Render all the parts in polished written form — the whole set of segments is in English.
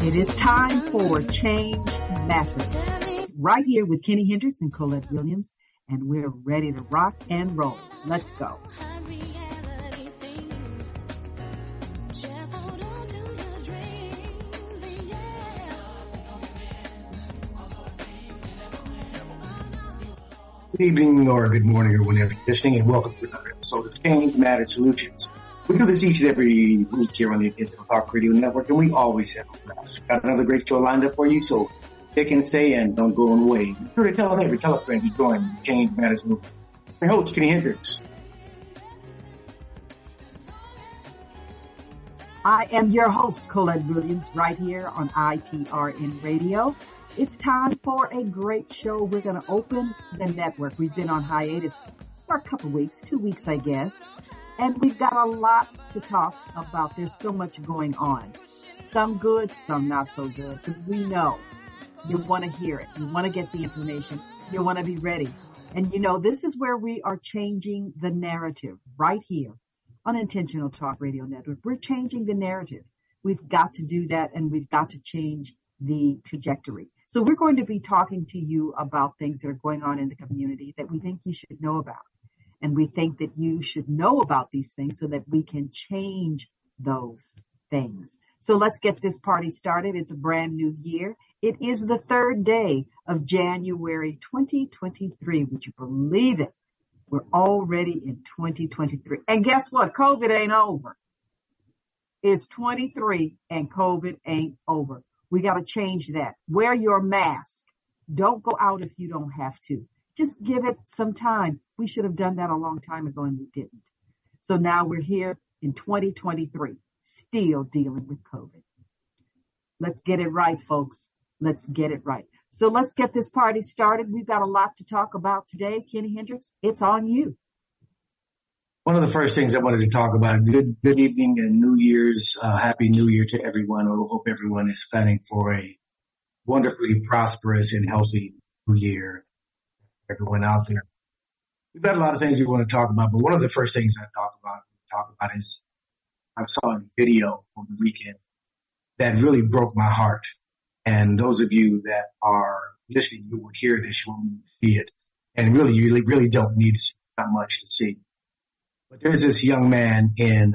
It is time for Change Matters. Right here with Kenny Hendricks and Colette Williams, and we're ready to rock and roll. Let's go. Good evening or good morning or whenever you're listening, and welcome to another episode of Change Matters Solutions. We do this each and every week here on the Intentional Talk Radio Network, and we always have a blast. Got another great show lined up for you, so stick and stay and don't go away. Be sure to tell a neighbor, tell a friend, you join the Change Matters Movement. Your host, Kenny Hendricks. I am your host, Colette Williams, right here on ITRN Radio. It's time for a great show. We're going to open the network. We've been on hiatus for a couple weeks, 2 weeks, I guess. And we've got a lot to talk about. There's so much going on. Some good, some not so good. But we know you want to hear it. You want to get the information. You want to be ready. And you know, this is where we are changing the narrative right here on Intentional Talk Radio Network. We're changing the narrative. We've got to do that, and we've got to change the trajectory. So we're going to be talking to you about things that are going on in the community that we think you should know about. And we think that you should know about these things so that we can change those things. So let's get this party started. It's a brand new year. It is the third day of January 2023. Would you believe it? We're already in 2023. And guess what? COVID ain't over. It's 23 and COVID ain't over. We got to change that. Wear your mask. Don't go out if you don't have to. Just give it some time. We should have done that a long time ago, and we didn't. So now we're here in 2023, still dealing with COVID. Let's get it right, folks. Let's get it right. So let's get this party started. We've got a lot to talk about today. Kenny Hendricks, it's on you. One of the first things I wanted to talk about, good evening and New Year's, Happy New Year to everyone. I hope everyone is planning for a wonderfully prosperous and healthy New Year. Everyone out there. We've got a lot of things we want to talk about, but one of the first things I talk about is I saw a video over the weekend that really broke my heart. And those of you that are listening, you will hear this, you won't see it. And really, you really don't need to see that much to see. But there's this young man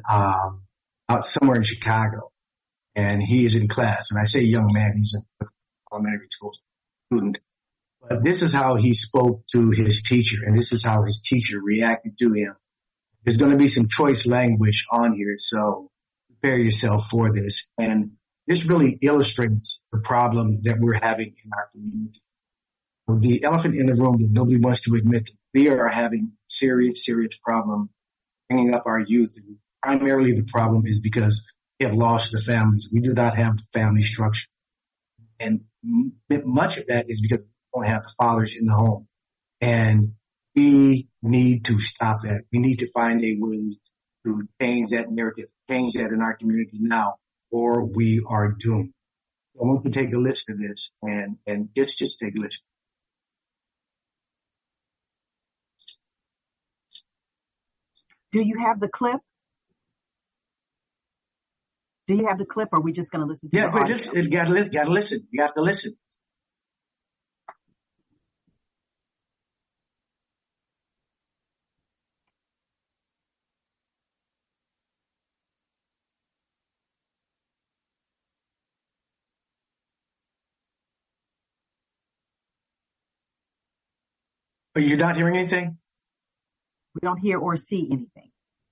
out somewhere in Chicago, and he is in class. And I say young man, he's an elementary school student. But this is how he spoke to his teacher, and this is how his teacher reacted to him. There's going to be some choice language on here, so prepare yourself for this. And this really illustrates the problem that we're having in our community. The elephant in the room that nobody wants to admit that we are having serious problem bringing up our youth. And primarily the problem is because we have lost the families. We do not have the family structure. And much of that is because don't have the fathers in the home. And we need to stop that. We need to find a way to change that narrative, change that in our community now, or we are doomed. So I want you to take a listen to this and just take a listen. Do you have the clip? Do you have the clip, or are we just going to listen to it? Yeah, but just, you gotta listen. You have to listen. Are you not hearing anything? We don't hear or see anything.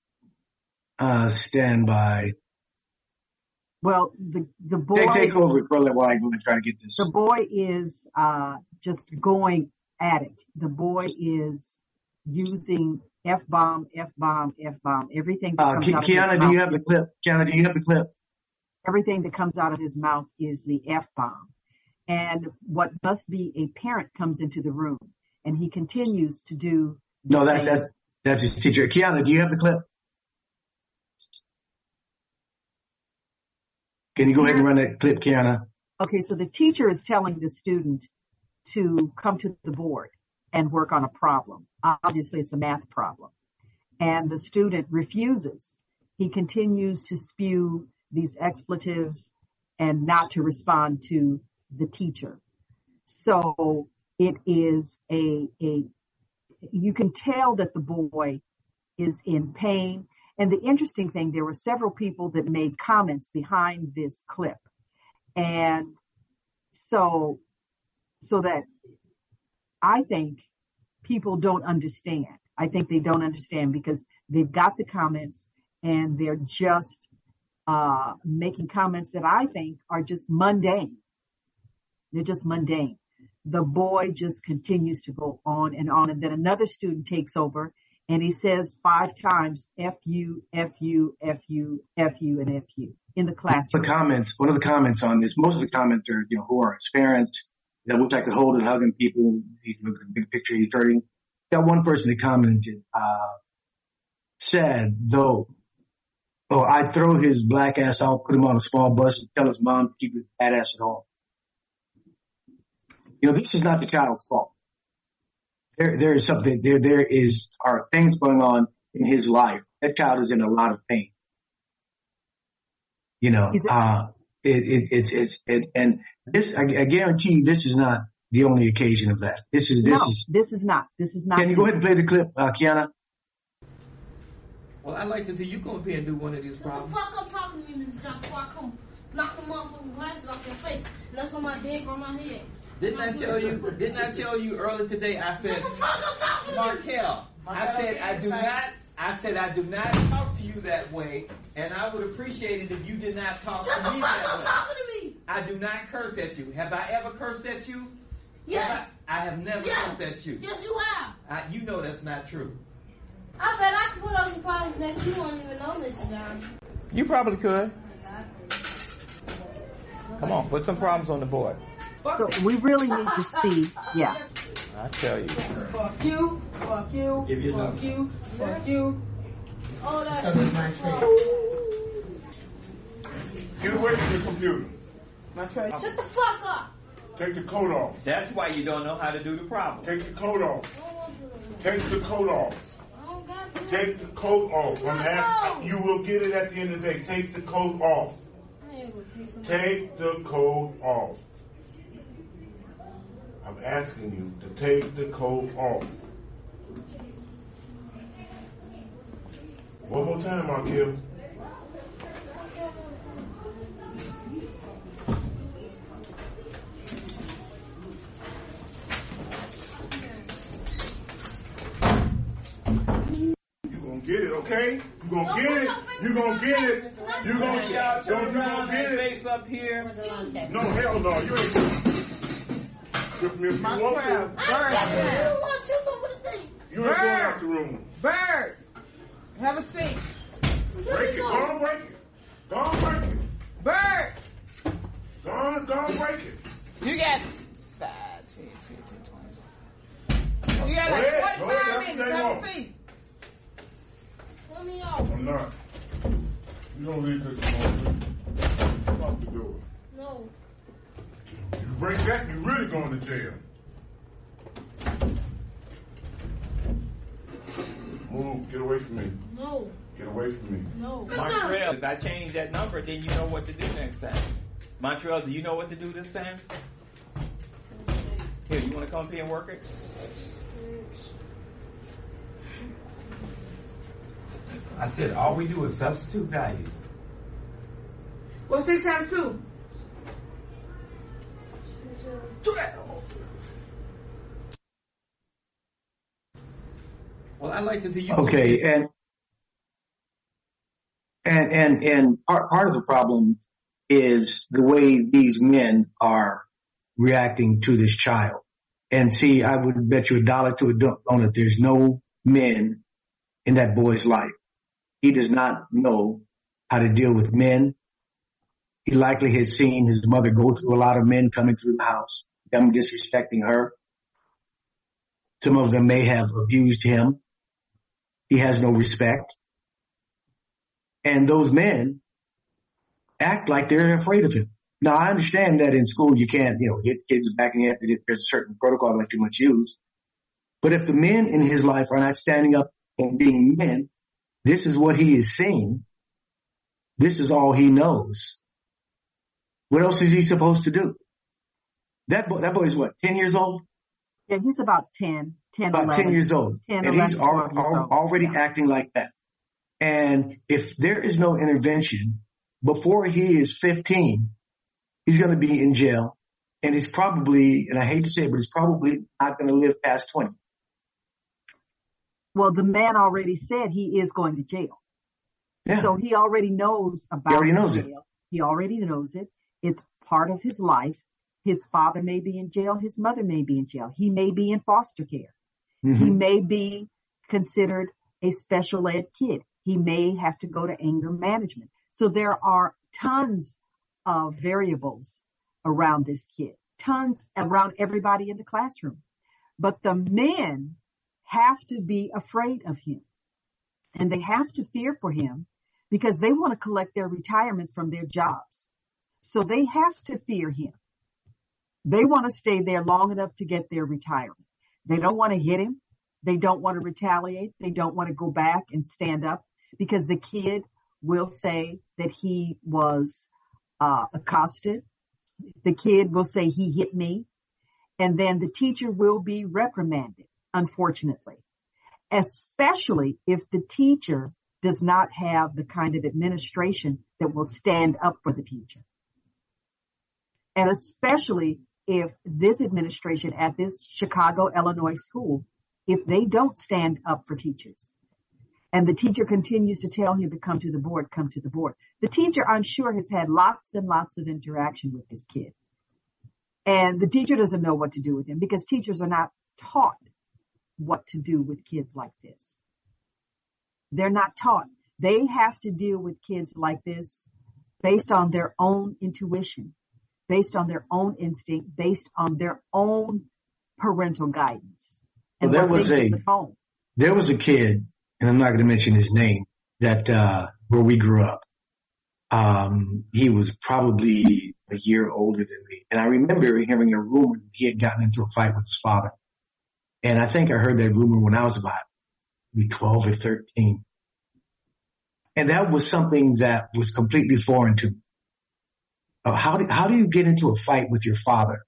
Stand by. Well, the boy. Take over while I try to get this. The boy is just going at it. The boy is using F-bomb. Everything. Kiana, do you have the clip? Kiana, do you have the clip? Everything that comes out of his mouth is the F-bomb. And what must be a parent comes into the room, and he continues to do. No, that's his teacher. Kiana, do you have the clip? Can you go ahead and run that clip, Kiana? Okay, so the teacher is telling the student to come to the board and work on a problem. Obviously, it's a math problem. And the student refuses. He continues to spew these expletives and not to respond to the teacher. So it is you can tell that the boy is in pain. And the interesting thing, there were several people that made comments behind this clip. And so that I think people don't understand. I think they don't understand because they've got the comments and they're just making comments that I think are just mundane. They're just mundane. The boy just continues to go on. And then another student takes over and he says 5 times, F you, F you, F you, F you, and F you in the classroom. One of the comments on this, most of the comments are, who are his parents. I wish I could hold it, hugging people. Big picture, he's hurting. Got one person that commented, said, though, I'd throw his black ass out, put him on a small bus and tell his mom to keep his fat ass at home. This is not the child's fault. There is something, are things going on in his life. That child is in a lot of pain. And this, I guarantee you, this is not the only occasion of that. This is not. Can you go ahead and play the clip, Kiana? Well, I'd like to see you come up here and do one of these problems. Shut the fuck up talking to me, Mr. Johnson, before I come knock the motherfucking glasses off your face. And that's on my dick or my head. Didn't I tell you earlier today? I said, shut the fuck up talking to me. Markel, I said I do not talk to you that way, and I would appreciate it if you did not talk to me that way. Shut the fuck up talking to me. I do not curse at you. Have I ever cursed at you? Yes. I have never cursed at you. Yes, you have. You know that's not true. I bet I could put up the problems that you won't even know, Mr. Johnson. You probably could. Exactly. Come on, put some problems on the board. So we really need to see, yeah. I tell you. Fuck you, fuck you, Give you fuck you, fuck you. Oh, that's Get away from your computer. My tray. Shut the fuck up. Take the coat off. That's why you don't know how to do the problem. Take the coat off. Take the coat off. Take the coat off. I'm asking. You will get it at the end of the day. Take the coat off. Take the coat off. I'm asking you to take the coat off. One more time, Markel. Get it, okay? You gonna get it. You gonna get it. You gonna get it. Face up here. No, hell no. You ain't. If you want to. You ain't going out the room. Bird, have a seat. Break it. Go on, break it. Go on, break it. Bird. Go on, break it. You got 5, 10, 15, 20. You got like 45 minutes. Have a seat. Let me off. I'm not. You don't leave this alone. Lock the door. No. You break that, you're really going to jail. Move. Get away from me. No. Get away from me. No. Montreal, if I change that number, then you know what to do next time. Montreal, do you know what to do this time? Here, you want to come up here and work it? I said, all we do is substitute values. What's 6 times 2? 12. Well, I'd like to see you. Okay, and part of the problem is the way these men are reacting to this child. And see, I would bet you $1 to a donut. There's no men in that boy's life. He does not know how to deal with men. He likely has seen his mother go through a lot of men coming through the house, them disrespecting her. Some of them may have abused him. He has no respect. And those men act like they're afraid of him. Now, I understand that in school you can't, get kids back in the head. There's a certain protocol that you must use. But if the men in his life are not standing up and being men, this is what he is seeing. This is all he knows. What else is he supposed to do? That boy is what, 10 years old? Yeah, he's about 10, about 11. 10 years old. 10, and 11, he's already yeah. acting like that. And if there is no intervention before he is 15, he's going to be in jail. And he's probably, and I hate to say it, but he's probably not going to live past 20. Well, the man already said he is going to jail. Yeah. So he already knows about He already knows jail. it. He already knows it. It's part of his life. His father may be in jail. His mother may be in jail. He may be in foster care. Mm-hmm. He may be considered a special ed kid. He may have to go to anger management. So there are tons of variables around this kid, tons around everybody in the classroom. But the men have to be afraid of him, and they have to fear for him because they want to collect their retirement from their jobs. So they have to fear him. They want to stay there long enough to get their retirement. They don't want to hit him. They don't want to retaliate. They don't want to go back and stand up because the kid will say that he was accosted. The kid will say he hit me. And then the teacher will be reprimanded, unfortunately, especially if the teacher does not have the kind of administration that will stand up for the teacher. And especially if this administration at this Chicago, Illinois school, if they don't stand up for teachers and the teacher continues to tell him to come to the board, the teacher, I'm sure, has had lots and lots of interaction with this kid. And the teacher doesn't know what to do with him because teachers are not taught what to do with kids like this. They're not taught. They have to deal with kids like this based on their own intuition, based on their own instinct, based on their own parental guidance. And well, there was a kid, and I'm not going to mention his name, that where we grew up. He was probably a year older than me. And I remember hearing a rumor that he had gotten into a fight with his father. And I think I heard that rumor when I was about maybe 12 or 13. And that was something that was completely foreign to me. How do you get into a fight with your father?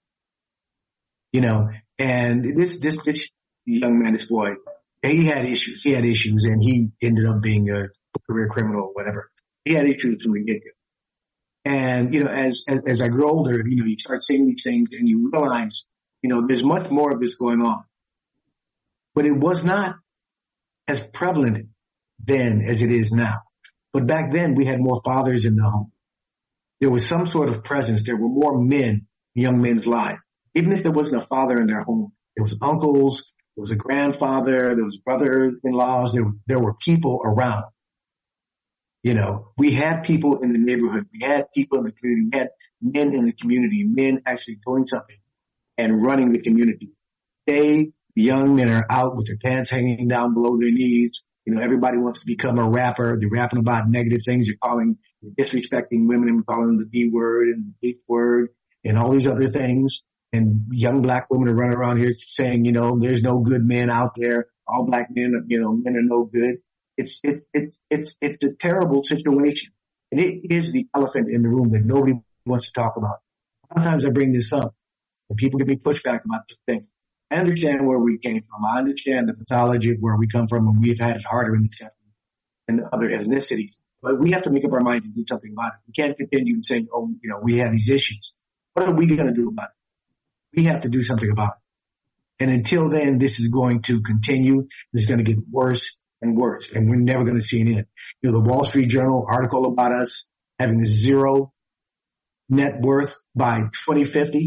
You know, and this young man, this boy, he had issues. And he ended up being a career criminal or whatever. He had issues from the get-go. And, you know, as I grew older, you know, you start seeing these things and you realize, you know, there's much more of this going on. But it was not as prevalent then as it is now. But back then we had more fathers in the home. There was some sort of presence. There were more men in young men's lives. Even if there wasn't a father in their home, there was uncles, there was a grandfather, there was brother-in-laws, there were people around. You know, we had people in the neighborhood. We had people in the community. We had men in the community, men actually doing something and running the community. The young men are out with their pants hanging down below their knees. You know, everybody wants to become a rapper. They're rapping about negative things. You're disrespecting women and calling them the B word and the H word and all these other things. And young black women are running around here saying, you know, there's no good men out there. All black men, you know, men are no good. It's a terrible situation. And it is the elephant in the room that nobody wants to talk about. Sometimes I bring this up and people give me pushback about this thing. I understand where we came from. I understand the pathology of where we come from, and we've had it harder in this country than other ethnicities. But we have to make up our mind to do something about it. We can't continue to say, oh, you know, we have these issues. What are we going to do about it? We have to do something about it. And until then, this is going to continue. It's going to get worse and worse, and we're never going to see an end. You know, the Wall Street Journal article about us having zero net worth by 2050.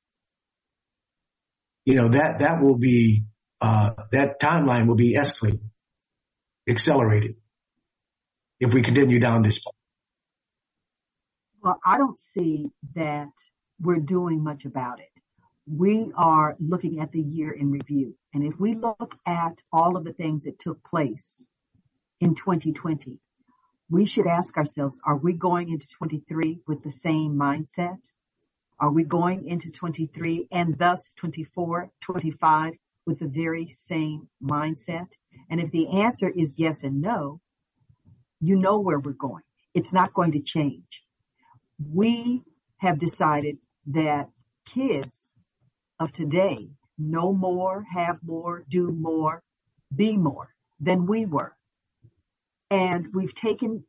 You know, that will be, that timeline will be accelerated if we continue down this path. Well, I don't see that we're doing much about it. We are looking at the year in review. And if we look at all of the things that took place in 2020, we should ask ourselves, are we going into 23 with the same mindset? Are we going into 23 and thus 24, 25 with the very same mindset? And if the answer is yes and no, you know where we're going. It's not going to change. We have decided that kids of today know more, have more, do more, be more than we were. And we've taken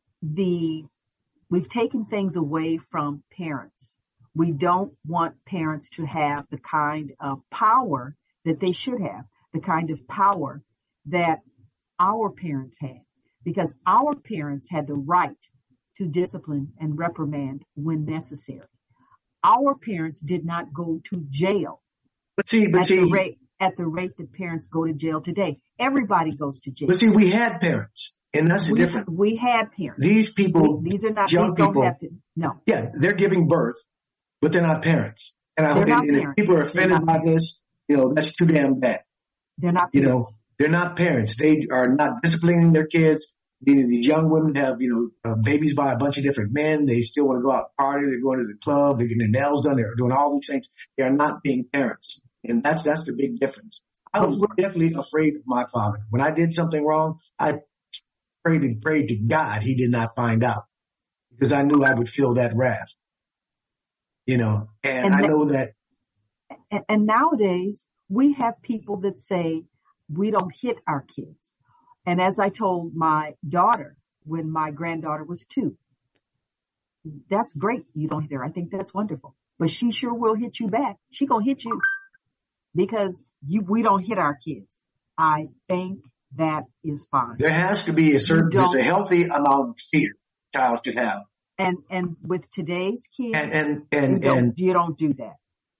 things away from parents. We don't want parents to have the kind of power that they should have, the kind of power that our parents had, because our parents had the right to discipline and reprimand when necessary. Our parents did not go to jail. At the rate that parents go to jail today. Everybody goes to jail. But see, we had parents, and that's the difference. We had parents. These people, these are not young people, don't have to, no. Yeah, they're giving birth, but they're not parents. And if people are offended by this, that's too damn bad. They're not parents. They're not parents. They are not disciplining their kids. These young women have, babies by a bunch of different men. They still want to go out and party. They're going to the club. They're getting their nails done. They're doing all these things. They are not being parents. And that's the big difference. I was definitely afraid of my father. When I did something wrong, I prayed to God he did not find out, because I knew I would feel that wrath. And I know that. And nowadays we have people that say we don't hit our kids. And as I told my daughter when my granddaughter was 2, that's great. You don't hit her. I think that's wonderful. But she sure will hit you back. She gonna hit you because we don't hit our kids. I think that is fine. There has to be there's a healthy amount of fear a child should have. And with today's kids, you don't do that.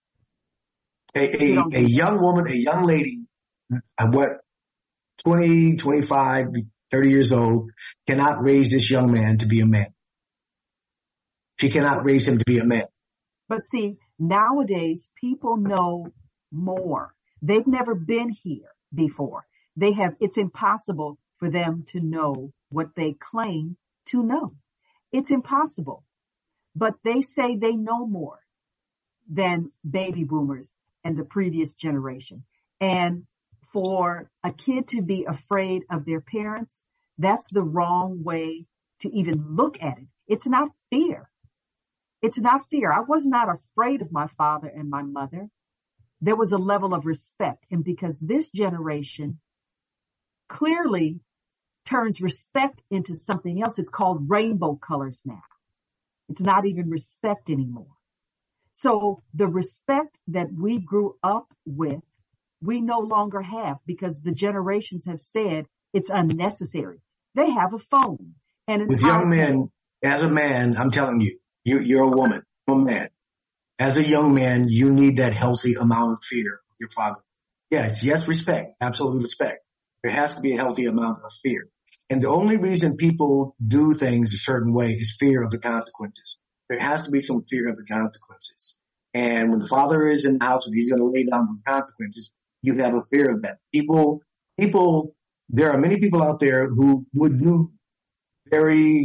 A young woman, a young lady, 20, 25, 30 years old, cannot raise this young man to be a man. She cannot raise him to be a man. But see, nowadays people know more. They've never been here before. It's impossible for them to know what they claim to know. It's impossible. But they say they know more than baby boomers and the previous generation. And for a kid to be afraid of their parents, that's the wrong way to even look at it. It's not fear. It's not fear. I was not afraid of my father and my mother. There was a level of respect. And because this generation clearly turns respect into something else, it's called rainbow colors now. It's not even respect anymore. So the respect that we grew up with, we no longer have, because the generations have said it's unnecessary. They have a phone. And with young men, as a man, I'm telling you, you're a woman, I'm a man. As a young man, you need that healthy amount of fear of your father. Yes, respect, absolute respect. There has to be a healthy amount of fear. And the only reason people do things a certain way is fear of the consequences. There has to be some fear of the consequences. And when the father is in the house and he's going to lay down the consequences, you have a fear of that. There are many people out there who would do they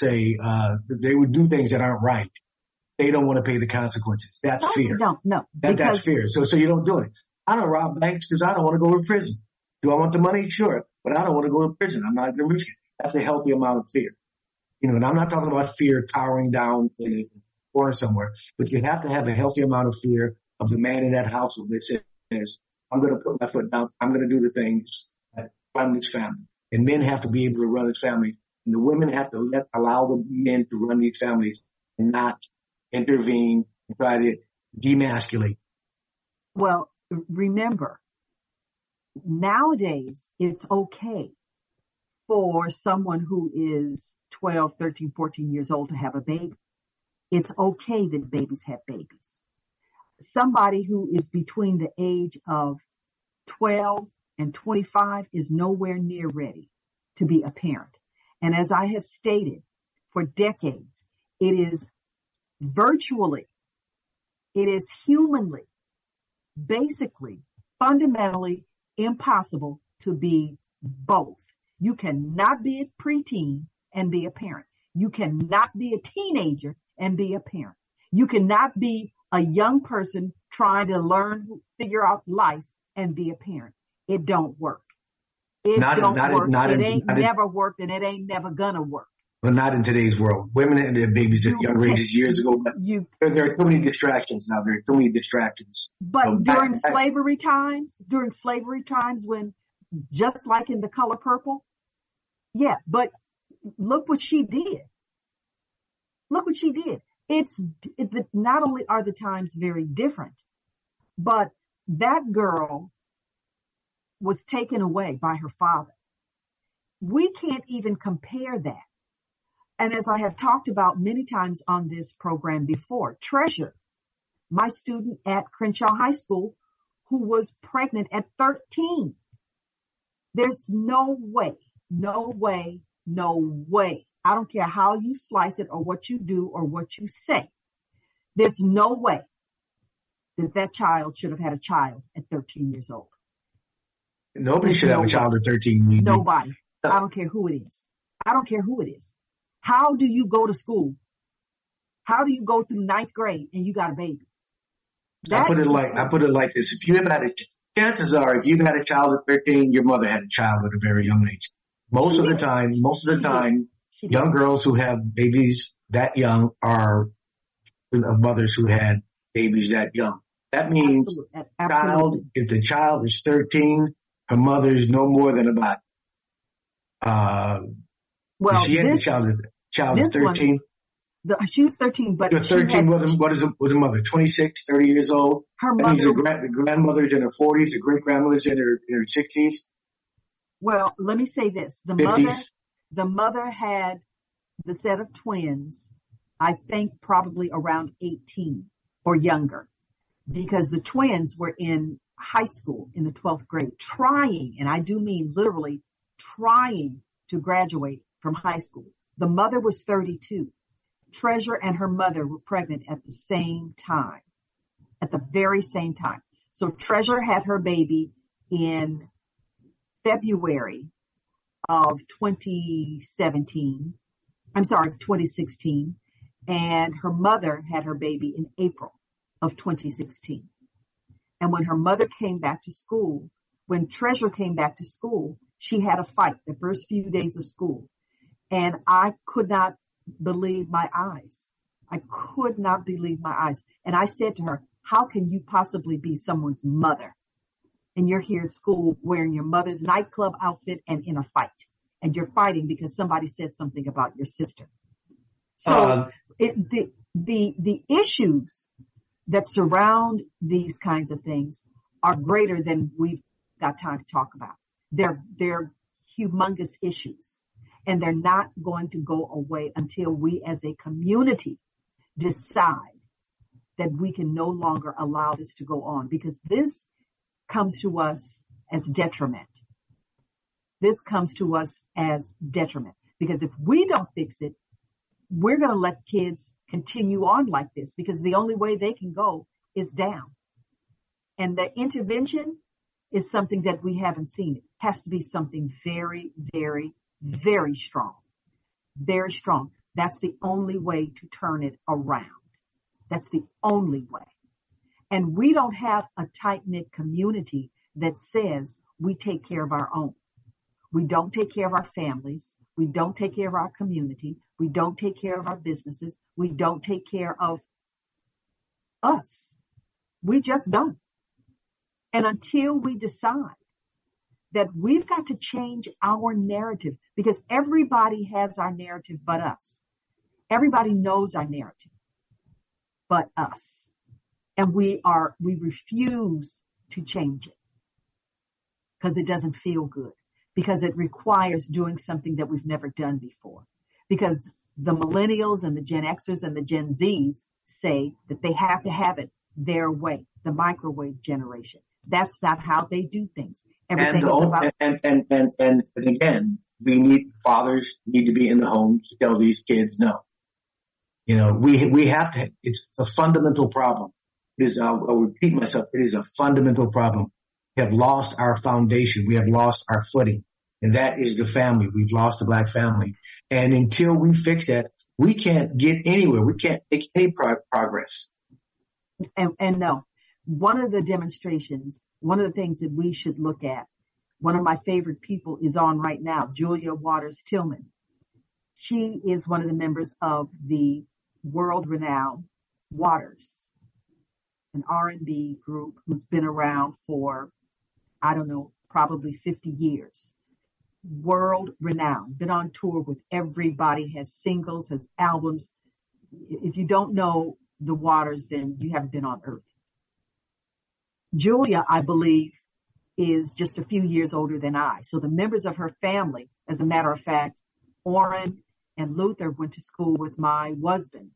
would do things that aren't right. They don't want to pay the consequences. That's fear. No. That's fear. So you don't do it. I don't rob banks because I don't want to go to prison. Do I want the money? Sure. But I don't want to go to prison. I'm not going to risk it. That's a healthy amount of fear. And I'm not talking about fear towering down in a corner somewhere, but you have to have a healthy amount of fear of the man in that household that says, I'm going to put my foot down. I'm going to do the things that run this family. And men have to be able to run this family. And the women have to allow the men to run these families and not intervene and try to demasculate. Well, remember, nowadays it's okay for someone who is 12, 13, 14 years old to have a baby. It's okay that babies have babies. Somebody who is between the age of 12 and 25 is nowhere near ready to be a parent. And as I have stated for decades, it is humanly, basically, fundamentally impossible to be both. You cannot be a preteen and be a parent. You cannot be a teenager and be a parent. You cannot be a young person trying to figure out life and be a parent. It don't work. It ain't never worked and it ain't never gonna work. Well, not in today's world. Women had their babies at younger ages years ago, but there are too many distractions now. There are too many distractions. But during slavery times, when just like in The Color Purple, yeah, but look what she did. Look what she did. Not only are the times very different, but that girl was taken away by her father. We can't even compare that. And as I have talked about many times on this program before, Treasure, my student at Crenshaw High School, who was pregnant at 13. There's no way. I don't care how you slice it or what you do or what you say. There's no way that child should have had a child at 13 years old. Nobody should have a child at 13. Nobody. I don't care who it is. How do you go to school? How do you go through 9th grade and you got a baby? I put it like this. Chances are, if you've had a child at 13, your mother had a child at a very young age. Most of the time, young girls who have babies that young are mothers who had babies that young. That means if the child is 13, her mother's no more than about, the child is 13. She was 13, but the 13 was a mother, 26, 30 years old. Her that mother, means the grandmother's in her 40s, the great grandmother's in her 60s. Well, let me say this: the mother had the set of twins, I think, probably around 18 or younger, because the twins were in high school in the 12th grade, trying, and I do mean literally trying to graduate from high school. The mother was 32. Treasure and her mother were pregnant at the same time, at the very same time. So Treasure had her baby in February of 2016, and her mother had her baby in April of 2016. And when her mother came back to school, when Treasure came back to school, she had a fight the first few days of school. And I could not believe my eyes. I could not believe my eyes. And I said to her, how can you possibly be someone's mother? And you're here at school wearing your mother's nightclub outfit and in a fight. And you're fighting because somebody said something about your sister. So the issues that surround these kinds of things are greater than we've got time to talk about. They're humongous issues. And they're not going to go away until we as a community decide that we can no longer allow this to go on, because this comes to us as detriment. This comes to us as detriment, because if we don't fix it, we're going to let kids continue on like this, because the only way they can go is down. And the intervention is something that we haven't seen. It has to be something very, very, very strong. Very strong. That's the only way to turn it around. That's the only way. And we don't have a tight-knit community that says we take care of our own. We don't take care of our families. We don't take care of our community. We don't take care of our businesses. We don't take care of us. We just don't. And until we decide that we've got to change our narrative, because everybody has our narrative but us. Everybody knows our narrative but us. And we refuse to change it because it doesn't feel good, because it requires doing something that we've never done before. Because the millennials and the Gen Xers and the Gen Zs say that they have to have it their way, the microwave generation. That's not how they do things. Everything and again, fathers need to be in the home to tell these kids no. You know, we have to. It's a fundamental problem. I'll repeat myself. It is a fundamental problem. We have lost our foundation. We have lost our footing, and that is the family. We've lost the black family, and until we fix that, we can't get anywhere. We can't make any progress. And no. One of the demonstrations, one of the things that we should look at, one of my favorite people is on right now, Julia Waters Tillman. She is one of the members of the world-renowned Waters, an R&B group who's been around for, I don't know, probably 50 years. World-renowned, been on tour with everybody, has singles, has albums. If you don't know the Waters, then you haven't been on earth. Julia, I believe, is just a few years older than I. So the members of her family, as a matter of fact, Orrin and Luther went to school with my husband.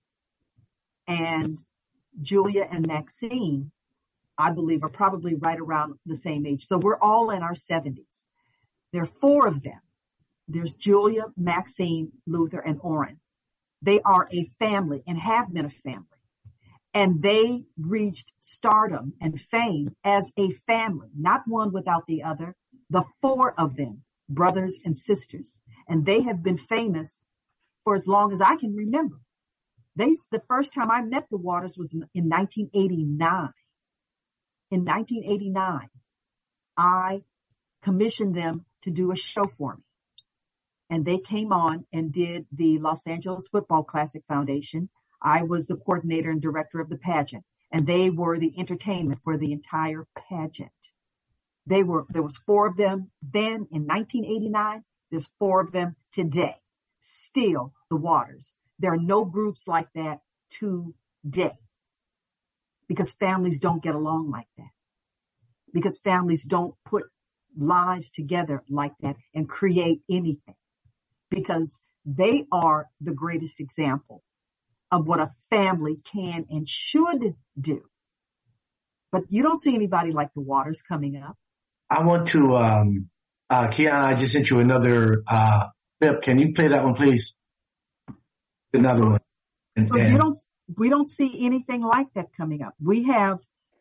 And Julia and Maxine, I believe, are probably right around the same age. So we're all in our 70s. There are 4 of them. There's Julia, Maxine, Luther, and Orrin. They are a family and have been a family. And they reached stardom and fame as a family, not one without the other. The 4 of them, brothers and sisters. And they have been famous for as long as I can remember. The first time I met the Waters was in 1989. In 1989, I commissioned them to do a show for me. And they came on and did the Los Angeles Football Classic Foundation. I was the coordinator and director of the pageant, and they were the entertainment for the entire pageant. There was 4 of them then in 1989. There's 4 of them today. Still the Waters. There are no groups like that today because families don't get along like that, because families don't put lives together like that and create anything, because they are the greatest example of what a family can and should do. But you don't see anybody like the Waters coming up. I want to, Kiana, I just sent you another clip. Can you play that one, please? Another one. So we don't see anything like that coming up. We have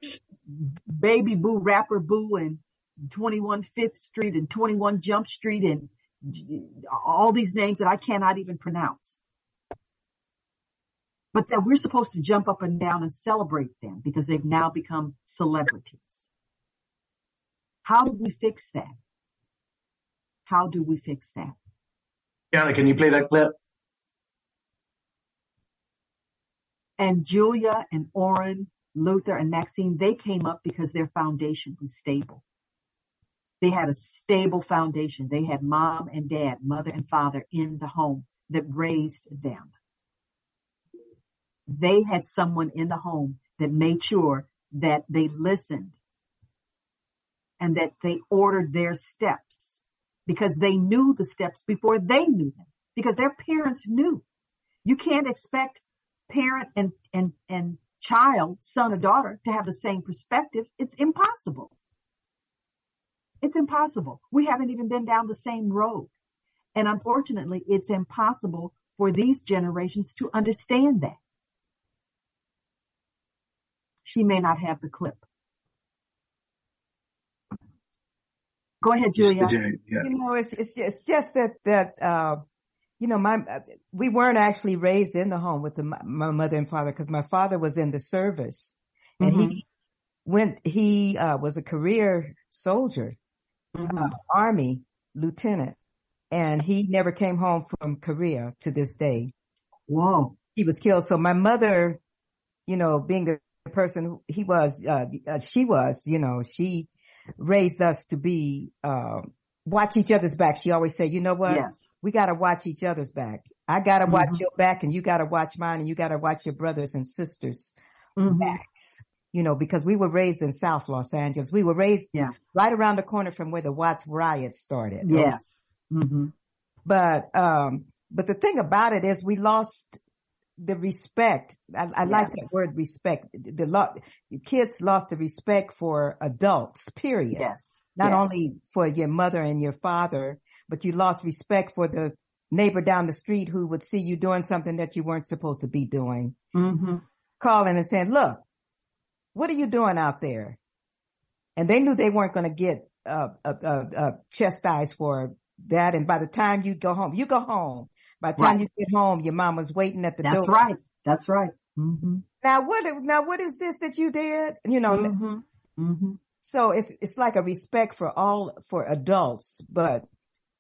Baby Boo, Rapper Boo, and 21 Fifth Street and 21 Jump Street and all these names that I cannot even pronounce. But that we're supposed to jump up and down and celebrate them because they've now become celebrities. How do we fix that? How do we fix that? Kiana, can you play that clip? And Julia and Orrin, Luther and Maxine, they came up because their foundation was stable. They had a stable foundation. They had mom and dad, mother and father in the home that raised them. They had someone in the home that made sure that they listened and that they ordered their steps because they knew the steps before they knew them, because their parents knew. You can't expect parent and child, son or daughter, to have the same perspective. It's impossible. It's impossible. We haven't even been down the same road. And unfortunately, it's impossible for these generations to understand that. She may not have the clip. Go ahead, Julia. Yeah. You know, it's just that you know, we weren't actually raised in the home with my mother and father because my father was in the service and he was a career soldier, Army lieutenant, and he never came home from Korea to this day. Whoa. He was killed. So my mother, you know, being the person she was, you know, she raised us to be, watch each other's back. She always said, you know what? Yes. We got to watch each other's back. I got to watch your back and you got to watch mine and you got to watch your brothers and sisters' backs, you know, because we were raised in South Los Angeles. We were raised right around the corner from where the Watts riots started. Yes. But the thing about it is we lost the respect. I like that word respect. The kids lost the respect for adults, period. Yes. Not only for your mother and your father, but you lost respect for the neighbor down the street who would see you doing something that you weren't supposed to be doing. Calling and saying, look, what are you doing out there? And they knew they weren't going to get chastised for that. And by the time you go home. By the time you get home, your mama's waiting at the door. That's right. Now what is this that you did? You know, so it's like a respect for adults, but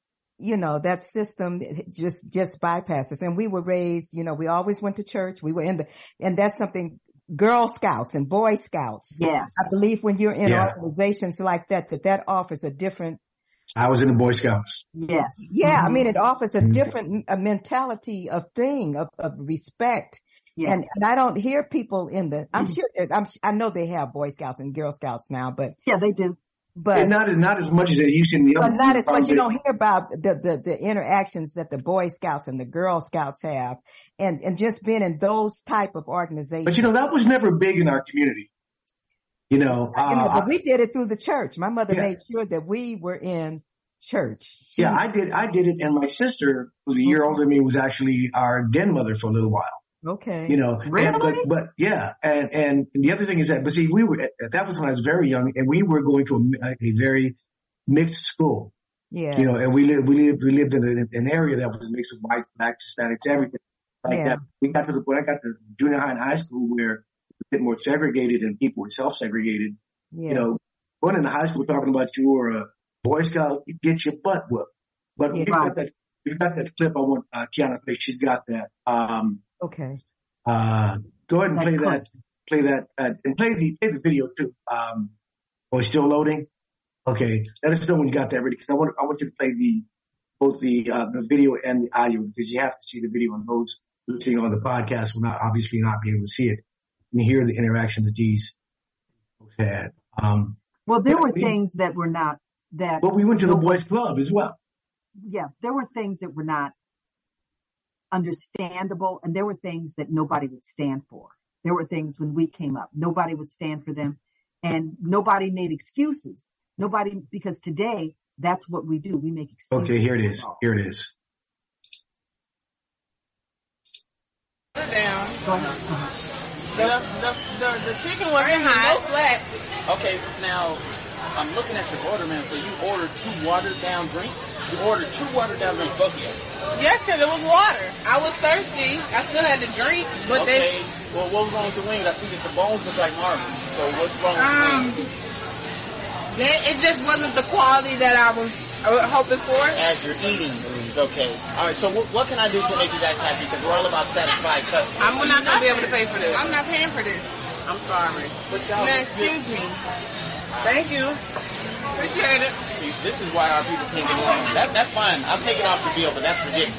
that system just bypasses. And we were raised, we always went to church. We were and that's something, Girl Scouts and Boy Scouts. Yes. I believe when you're in organizations like that offers a different. I was in the Boy Scouts. Yes. Yeah. Mm-hmm. I mean, it offers a different mentality of respect. Yes. And I don't hear people I'm sure I know they have Boy Scouts and Girl Scouts now, but. Yeah, they do. But and not as much as they used to in the other. But not as much. You don't hear about the interactions that the Boy Scouts and the Girl Scouts have, and just being in those type of organizations. But that was never big in our community. But we did it through the church. My mother made sure that we were in church. I did it, and my sister, who's a year older than me, was actually our den mother for a little while. Okay. Really? But yeah. And the other thing is that, but see, that was when I was very young, and we were going to a very mixed school. Yeah. And we lived in an area that was mixed with white, black, Hispanics, everything like that. We got to the point, I got to junior high and high school where it was a bit more segregated and people were self-segregated. Yes. Going into high school talking about you were a Boy Scout, you get your butt whooped. But we've got that clip I want Kiana to play. She's got that. Okay. Go ahead and play that, and play the video too. It's still loading. Okay. Let us know when you got that ready, because I want you to play both the video and the audio, because you have to see the video, and those listening on the podcast will obviously not be able to see it and hear the interaction that these folks had. There were things that were not that. Well, we went to the boys' club as well. Yeah. There were things that were not understandable, and there were things that nobody would stand for. There were things when we came up, nobody would stand for them, and nobody made excuses. Because today that's what we do. We make excuses. Okay, here it is. Here it is. Down. The chicken wasn't hot. Flat. Okay, now I'm looking at your order, man. So you ordered 2 watered down drinks? You ordered 2 watered down drinks, both of you? Yes, because it was water. I was thirsty. I still had to drink, but well, what was wrong with the wings? I see that the bones look like marble. So what's wrong with the wings? It just wasn't the quality that I was hoping for. As you're eating wings, okay. All right, so what can I do to make you guys happy? Because we're all about satisfied customers. I'm not going to be able to pay for this. I'm not paying for this. I'm sorry. But y'all, excuse me. Thank you. Appreciate it. See, this is why our people can't get along. That's fine. I'll take it off the bill, but that's ridiculous.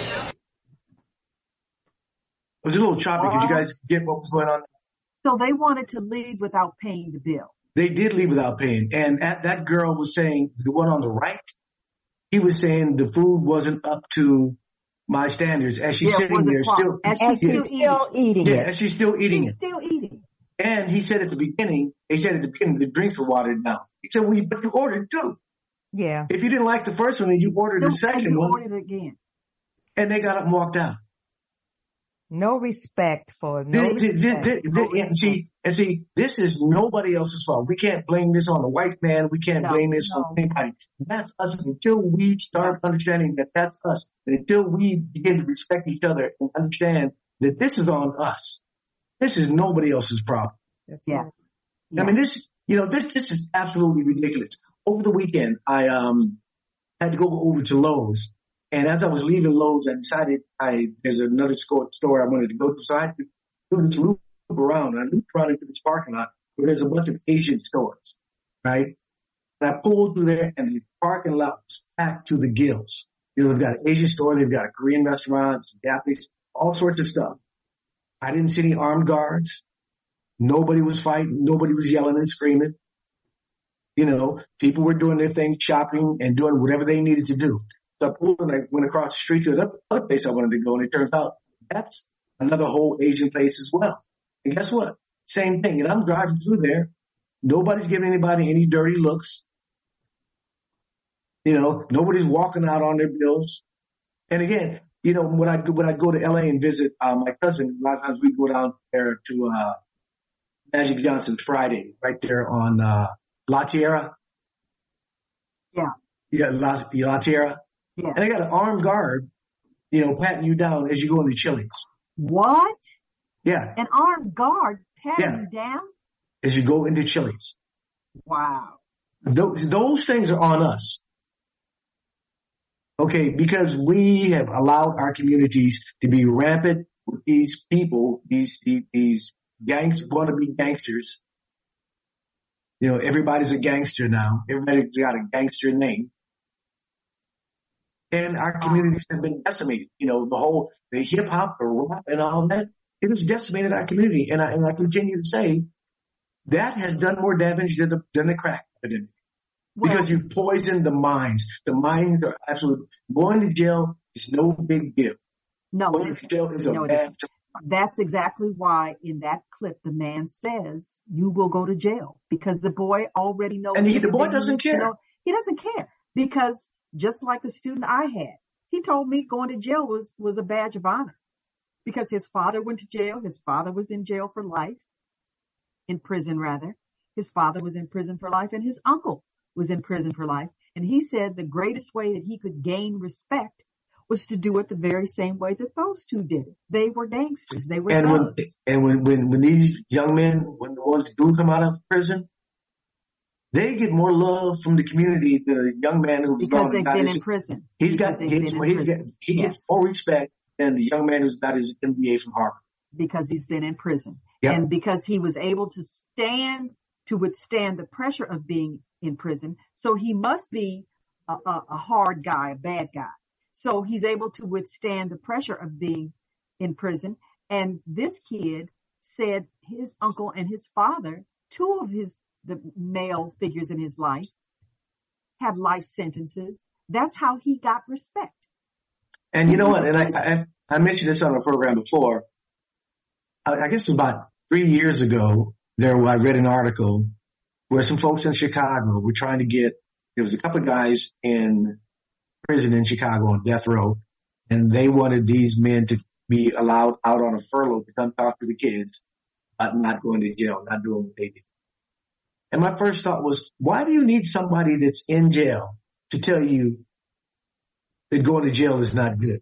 It was a little choppy. Did you guys get what was going on? So they wanted to leave without paying the bill. They did leave without paying. And that girl was saying, the one on the right, he was saying the food wasn't up to my standards, as she's sitting there still eating. Yeah, as she's still eating it. Still eating. And they said at the beginning, the drinks were watered down. He said, but you ordered 2. Yeah. If you didn't like the first one, then you ordered the second one. Ordered again. And they got up and walked out. No respect for And see, this is nobody else's fault. We can't blame this on the white man. We can't blame this on anybody. That's us until we start understanding that that's us. And until we begin to respect each other and understand that this is on us. This is nobody else's problem. Yeah. I mean, this is absolutely ridiculous. Over the weekend, I had to go over to Lowe's. And as I was leaving Lowe's, I decided there's another store I wanted to go to. So I had to do this loop around. I looped around into this parking lot where there's a bunch of Asian stores, right? And I pulled through there, and the parking lot was packed to the gills. They've got an Asian store, they've got a Korean restaurant, some Japanese, all sorts of stuff. I didn't see any armed guards. Nobody was fighting. Nobody was yelling and screaming. People were doing their thing, shopping and doing whatever they needed to do. So I pulled and I went across the street to the other place I wanted to go, and it turns out that's another whole Asian place as well. And guess what? Same thing. And I'm driving through there. Nobody's giving anybody any dirty looks. Nobody's walking out on their bills. And again, when I go to LA and visit my cousin, a lot of times we go down there to Magic Johnson's Friday, right there on La Tierra. Yeah. Yeah, La Tierra. Yeah. And they got an armed guard, patting you down as you go into Chili's. What? Yeah. An armed guard patting you down? As you go into Chili's. Wow. Those things are on us. Okay, because we have allowed our communities to be rampant with these people, these wannabe gangsters. You know, everybody's a gangster now. Everybody's got a gangster name. And our communities have been decimated. You know, the hip hop, the rap and all that, it has decimated our community. And I continue to say that has done more damage than the crack epidemic. Because you poison the minds. The minds are absolutely, going to jail is no big deal. No, going to jail is a bad job. That's exactly why in that clip the man says you will go to jail, because the boy already knows. And the boy doesn't care. He doesn't care, because just like the student I had, he told me going to jail was a badge of honor, because his father went to jail. His father was in jail for life, in prison rather. His father was in prison for life, and his uncle was in prison for life. And he said the greatest way that he could gain respect was to do it the very same way that those two did it. They were gangsters. They were thugs. When these young men, when the ones do come out of prison, they get more love from the community than a young man who's because they've been in prison. He gets more respect than the young man who's got his MBA from Harvard. Because he's been in prison. Yep. And because he was able to withstand the pressure of being in prison. So he must be a hard guy, a bad guy. So he's able to withstand the pressure of being in prison. And this kid said his uncle and his father, two of the male figures in his life, had life sentences. That's how he got respect. And you know what? And I mentioned this on the program before. I guess it was about 3 years ago, I read an article where some folks in Chicago were trying to there was a couple of guys in prison in Chicago on death row, and they wanted these men to be allowed out on a furlough to come talk to the kids about not going to jail, not doing what they did. And my first thought was, why do you need somebody that's in jail to tell you that going to jail is not good?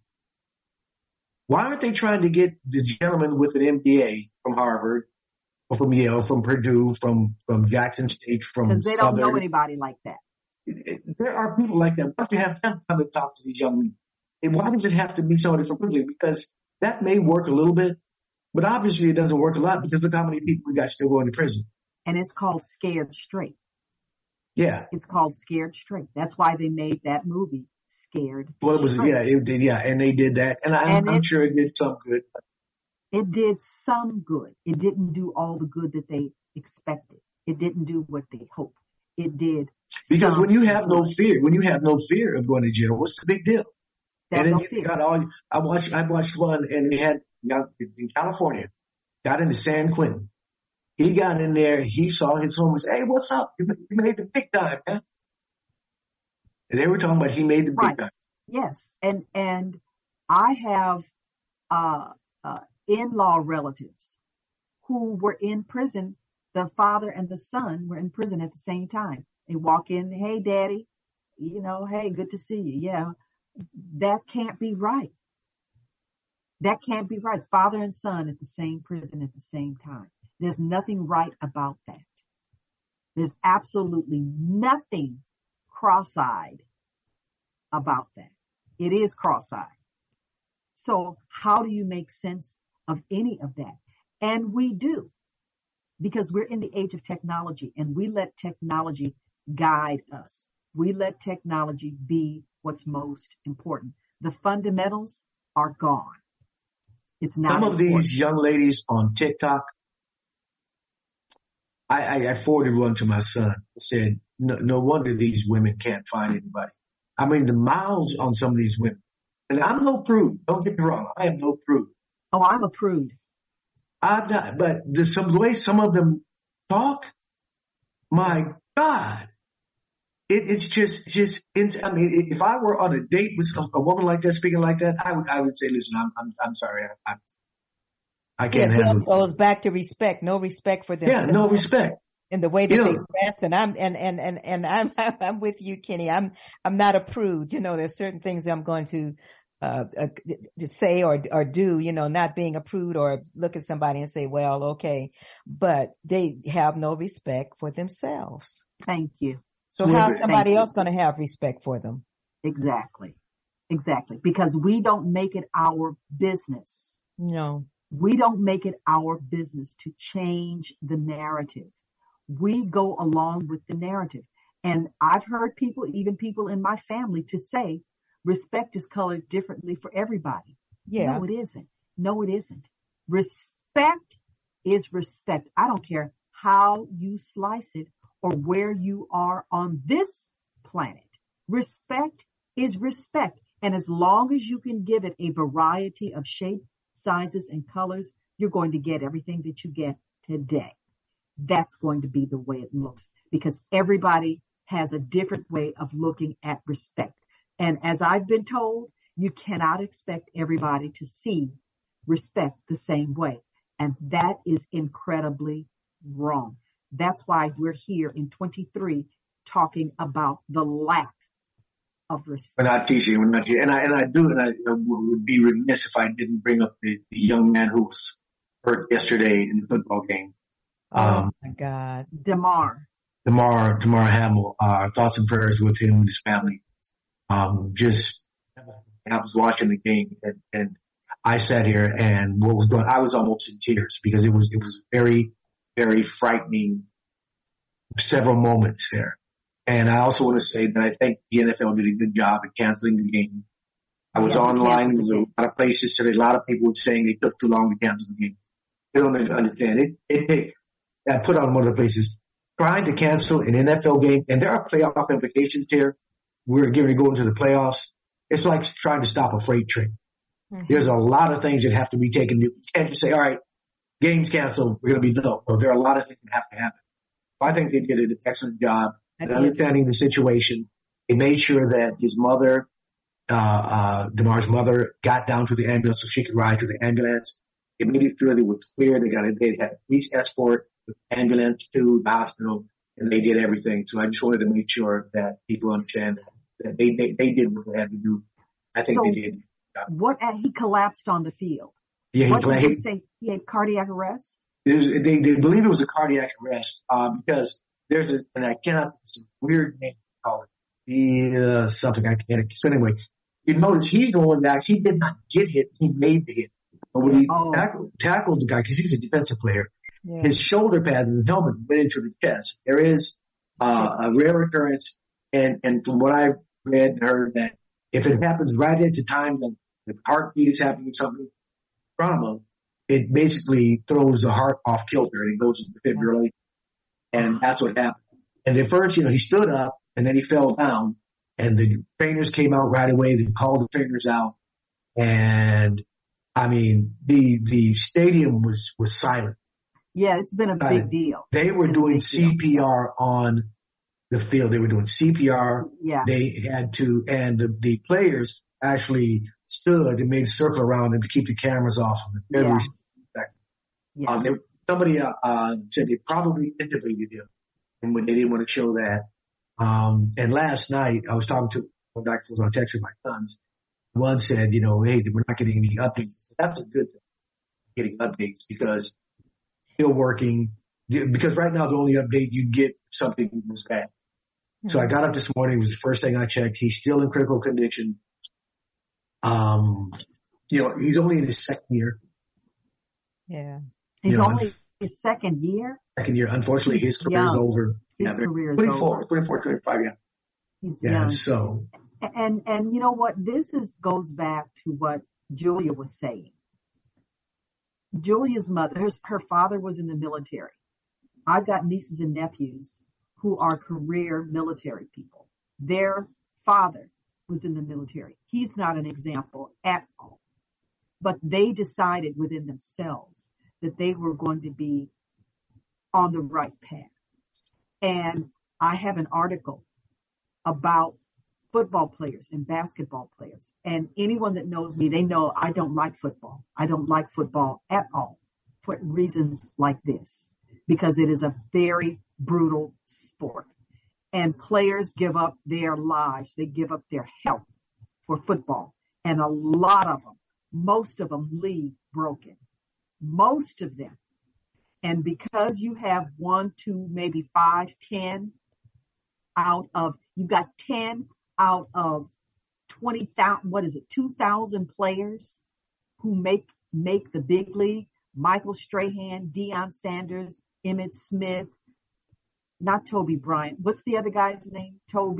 Why aren't they trying to get the gentleman with an MBA from Harvard, or from Yale, from Purdue, from Jackson State, from because they don't know anybody like that. There are people like that. Why don't you have them come and talk to these young men? And why does it have to be somebody from prison? Because that may work a little bit, but obviously it doesn't work a lot, because look how many people we got still going to prison. And it's called Scared Straight. Yeah. It's called Scared Straight. That's why they made that movie, Scared Straight. Well, it did, and they did that. And I'm sure it did some good. It did some good. It didn't do all the good that they expected. It didn't do what they hoped. It did. Because when you have no fear of going to jail, what's the big deal? There's and then no you fear. got I watched one, and they had in California, got into San Quentin. He got in there. He saw his homies. Hey, what's up? You made the big time, man. And they were talking about he made the big time. Yes, and I have in-law relatives who were in prison. The father and the son were in prison at the same time. They walk in, hey, daddy, hey, good to see you. Yeah, that can't be right. That can't be right. Father and son at the same prison at the same time. There's nothing right about that. There's absolutely nothing cross-eyed about that. It is cross-eyed. So how do you make sense of any of that? And we do, because we're in the age of technology, and we let technology guide us. We let technology be what's most important. The fundamentals are gone. It's not some of important. These young ladies on TikTok, I forwarded one to my son. I said, no wonder these women can't find anybody. I mean, the mouths on some of these women. And I'm no prude. Don't get me wrong. I am no prude. Oh, I'm a prude. I'm not. But the way some of them talk, my God. It's just, I mean, if I were on a date with a woman like that, speaking like that, I would say, listen, I'm sorry. I can't handle it. It goes back to respect. No respect for them. Yeah, no respect. In the way that they dress, and I'm with you, Kenny. I'm not a prude. There's certain things I'm going to say or do. Not being a prude or look at somebody and say, well, okay, but they have no respect for themselves. Thank you. So how's somebody else going to have respect for them? Exactly. Exactly. Because we don't make it our business. No. We don't make it our business to change the narrative. We go along with the narrative. And I've heard people, even people in my family, to say respect is colored differently for everybody. Yeah. No, it isn't. No, it isn't. Respect is respect. I don't care how you slice it or where you are on this planet. Respect is respect. And as long as you can give it a variety of shapes, sizes, and colors, you're going to get everything that you get today. That's going to be the way it looks, because everybody has a different way of looking at respect. And as I've been told, you cannot expect everybody to see respect the same way. And that is incredibly wrong. That's why we're here in 23 talking about the lack of respect. We're not teaching. We're not teaching. And I would be remiss if I didn't bring up the young man who was hurt yesterday in the football game. Oh my God. Damar Hamlin. Thoughts and prayers with him and his family. I was watching the game and I sat here and I was almost in tears because it was very, very frightening several moments there. And I also want to say that I think the NFL did a good job at canceling the game. I was online. There was a lot of places today. A lot of people were saying they took too long to cancel the game. They don't understand it. I put on one of the places trying to cancel an NFL game, and there are playoff implications here. We're getting to go into the playoffs. It's like trying to stop a freight train. Mm-hmm. There's a lot of things that have to be taken. You can't just say, all right, game's canceled. We're going to be done. Well, there are a lot of things that have to happen. I think they did an excellent job at understanding the situation. They made sure that his mother, Damar's mother, got down to the ambulance so she could ride to the ambulance. They made it sure that it was clear. They had a police escort, the ambulance to the hospital, and they did everything. So I just wanted to make sure that people understand that they did what they had to do. I think they did. He collapsed on the field. Yeah, what did they say? He had cardiac arrest? They believe it was a cardiac arrest, because there's it's a weird name called it. Something I can't. So anyway, you notice he's going back. He did not get hit. He made the hit. But when he tackled the guy, because he's a defensive player, his shoulder pads and the helmet went into the chest. There is a rare occurrence, and from what I've read and heard, that if it happens right at the time that the heartbeat is happening with something, trauma, it basically throws the heart off kilter and it goes into defibrillation. And that's what happened. And at first, he stood up and then he fell down, and the trainers came out right away. They called the trainers out, and I mean, the stadium was silent. Yeah, it's been a big deal. They were doing CPR on the field. They were doing CPR. Yeah. They had to, and the players actually stood and made a circle around him to keep the cameras off of him. Somebody said they probably intubated him, and when they didn't want to show that. And last night I was talking to one back on text with my sons. One said, hey, we're not getting any updates. So that's a good thing, getting updates, because still working. Because right now the only update you get something was bad. Mm-hmm. So I got up this morning. It was the first thing I checked. He's still in critical condition. He's only in his second year. Yeah. He's only his second year? Second year. Unfortunately, his career is over. His career is 24, 25, yeah. He's young. So. And you know what? This goes back to what Julia was saying. Julia's mother, her father was in the military. I've got nieces and nephews who are career military people. Their father was in the military. He's not an example at all. But they decided within themselves that they were going to be on the right path. And I have an article about football players and basketball players. And anyone that knows me, they know I don't like football. I don't like football at all for reasons like this, because it is a very brutal sport. And players give up their lives. They give up their health for football. And a lot of them, most of them leave broken. Most of them. And because you have 1, 2, maybe 5, 10 out of, you've got 10 out of 2,000 players who make the big league. Michael Strahan, Deion Sanders, Emmitt Smith, not Toby Bryant. What's the other guy's name? Tom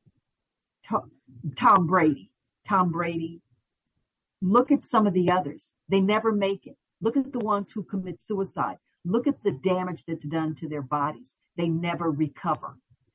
Brady. Tom Brady. Look at some of the others. They never make it. Look at the ones who commit suicide. Look at the damage that's done to their bodies. They never recover.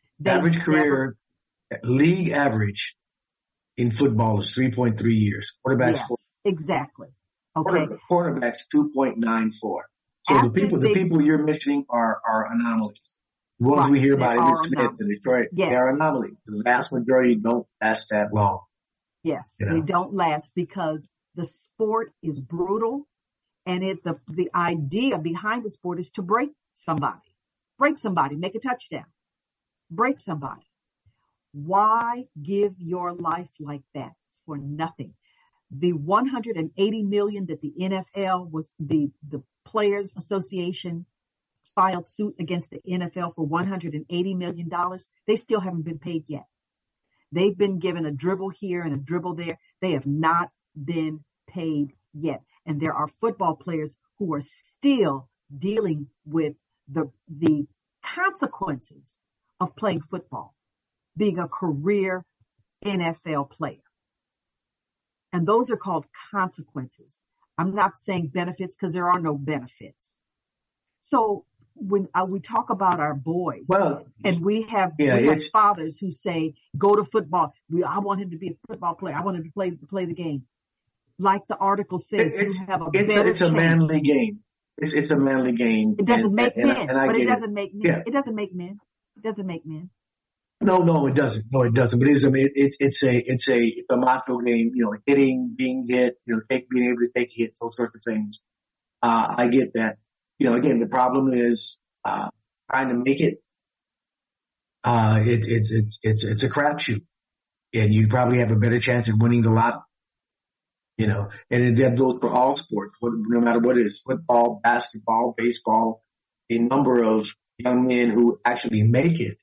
League average in football is 3.3 years. Quarterbacks, yes, exactly. Okay. Quarterbacks 2.94. So the people you're mentioning are anomalies. The ones we hear about Emmitt Smith in Detroit, yes, they are anomalies. The vast majority don't last that long. Yes, they don't last because the sport is brutal, and the idea behind the sport is to break somebody, make a touchdown, break somebody. Why give your life like that for nothing? The $180 million that the NFL was the Players Association filed suit against the NFL for $180 million. They still haven't been paid yet. They've been given a dribble here and a dribble there. They have not been paid yet. And there are football players who are still dealing with the consequences of playing football, being a career NFL player. And those are called consequences. I'm not saying benefits because there are no benefits. So when we talk about our boys, and we have fathers who say, go to football. I want him to be a football player. I want him to play the game. Like the article says, it's a manly game. It's a manly game. It doesn't make men, but it doesn't make men. Yeah. It doesn't make men. It doesn't make men. No, it doesn't. No, it doesn't. But it's a macho game. Hitting, being hit, being able to take hits, those sorts of things. I get that. Again, the problem is trying to make it. It's a crapshoot, and you probably have a better chance at winning the lottery. And that goes for all sports, no matter what it is: football, basketball, baseball. A number of young men who actually make it.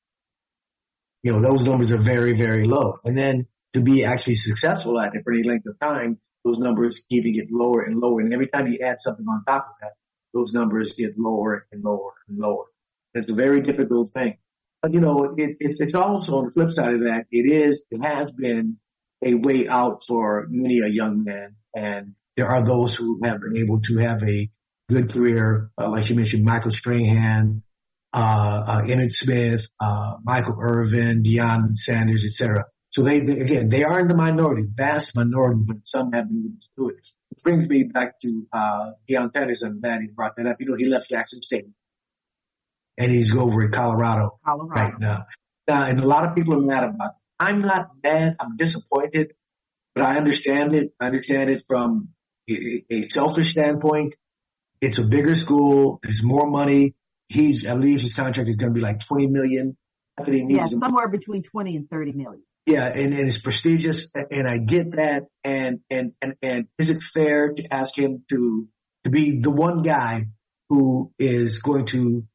Those numbers are very, very low. And then to be actually successful at it for any length of time, those numbers keep getting lower and lower. And every time you add something on top of that, those numbers get lower and lower and lower. It's a very difficult thing. But, it's also on the flip side of that, it has been a way out for many a young man. And there are those who have been able to have a good career, like you mentioned, Michael Strahan, Emmitt Smith, Michael Irvin, Deion Sanders, etc. So they are in the minority, vast minority, but some have been able to do it. It brings me back to Deion Sanders. I'm glad he brought that up. He left Jackson State, and he's over at Colorado right now. And a lot of people are mad about it. I'm not mad. I'm disappointed, but I understand it. I understand it from a selfish standpoint. It's a bigger school. There's more money. I believe his contract is going to be like $20 million. Somewhere between 20 and 30 million. Yeah, and it's prestigious, and I get that. And is it fair to ask him to be the one guy who is going to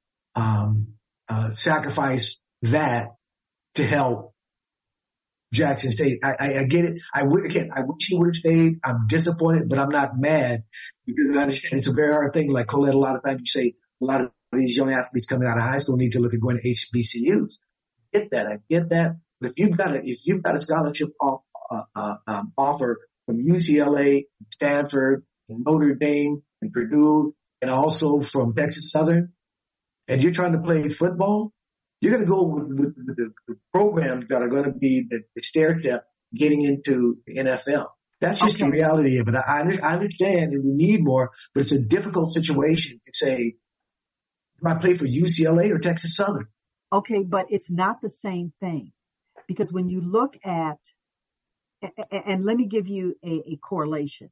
sacrifice that to help Jackson State? I get it. I wish he would have stayed. I'm disappointed, but I'm not mad because I understand it's a very hard thing. Like Colette, a lot of times you say a lot of these young athletes coming out of high school need to look at going to HBCUs. I get that. But if you've got a scholarship offer from UCLA, Stanford, and Notre Dame, and Purdue, and also from Texas Southern, and you're trying to play football, you're going to go with the programs that are going to be the stair step getting into the NFL. That's just the reality of it. I understand and we need more, but it's a difficult situation to say, do I play for UCLA or Texas Southern? Okay, but it's not the same thing. Because when you look at, and let me give you a correlation.